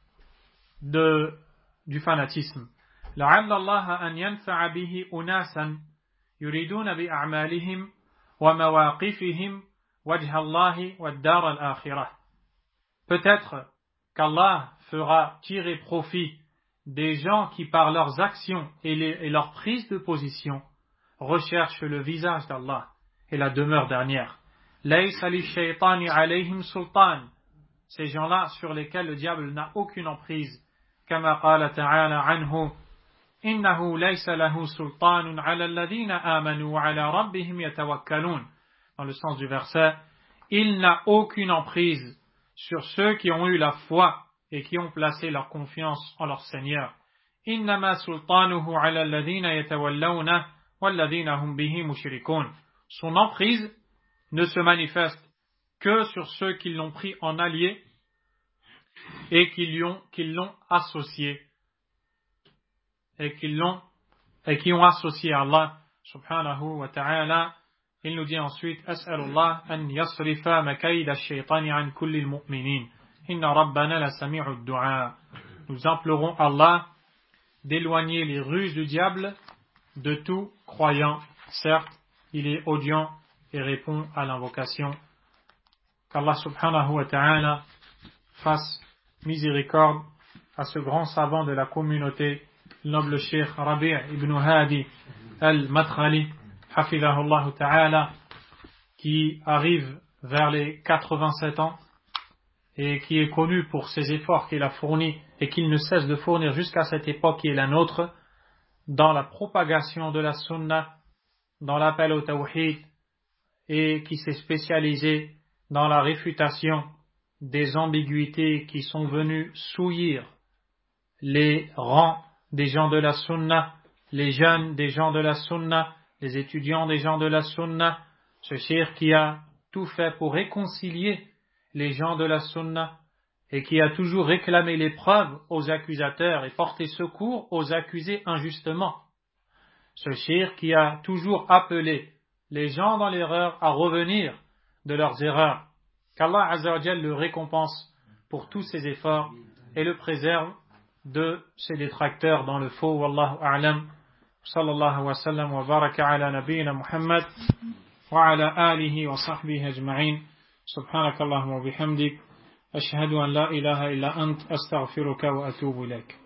[SPEAKER 1] de, du fanatisme. لعل الله أن ينفع به أناسا يريدون بأعمالهم ومواقفهم وجه الله والدار الآخرة. Peut-être qu'Allah fera tirer profit des gens qui par leurs actions et, les, et leur prise de position recherchent le visage d'Allah et la demeure dernière. لَيْسَ لِلشَّيْطَانِ عَلَيْهِمْ سُلْطَانٌ. Ces gens-là sur lesquels le diable n'a aucune emprise. كما قال تعالى عنه إنه ليس له سلطان على الذين آمنوا وعلى ربهم يتوكلون. Dans le sens du verset, il n'a aucune emprise sur ceux qui ont eu la foi et qui ont placé leur confiance en leur Seigneur. إنما سلطانه على الذين يتولونه والذين هم به مشركون. Son emprise ne se manifeste que sur ceux qui l'ont pris en allié et qui lui ont, qui l'ont associé et qui l'ont et qui ont associé à Allah subhanahu wa ta'ala. Il nous dit ensuite As'alullah an yasrifa makaïd ash-shaytani an kulli al-mu'minin inna rabbana la sami'u ad-du'a. Nous implorons Allah d'éloigner les ruses du diable de tout croyant. Certes, il est audient et répond à l'invocation. Qu'Allah subhanahu wa ta'ala fasse miséricorde à ce grand savant de la communauté, le noble cheikh Rabi' ibn Hadi al-Madkhali hafidhahullah ta'ala, qui arrive vers les quatre-vingt-sept ans et qui est connu pour ses efforts qu'il a fournis et qu'il ne cesse de fournir jusqu'à cette époque qui est la nôtre dans la propagation de la sunna, dans l'appel au tawhid, et qui s'est spécialisé dans la réfutation des ambiguïtés qui sont venues souillir les rangs des gens de la sunna, les jeunes des gens de la sunna, les étudiants des gens de la sunna. Ce cheikh qui a tout fait pour réconcilier les gens de la sunna et qui a toujours réclamé les preuves aux accusateurs et porté secours aux accusés injustement. Ce cheikh qui a toujours appelé les gens dans l'erreur à revenir de leurs erreurs. Qu'Allah Azza wa Jal le récompense pour tous ses efforts et le préserve de ses détracteurs dans le faux. Wallahu a'lam. صلى الله وسلم وبارك على نبينا محمد وعلى آله وصحبه أجمعين سبحانك اللهم وبحمدك أشهد أن لا إله إلا أنت أستغفرك وأتوب إليك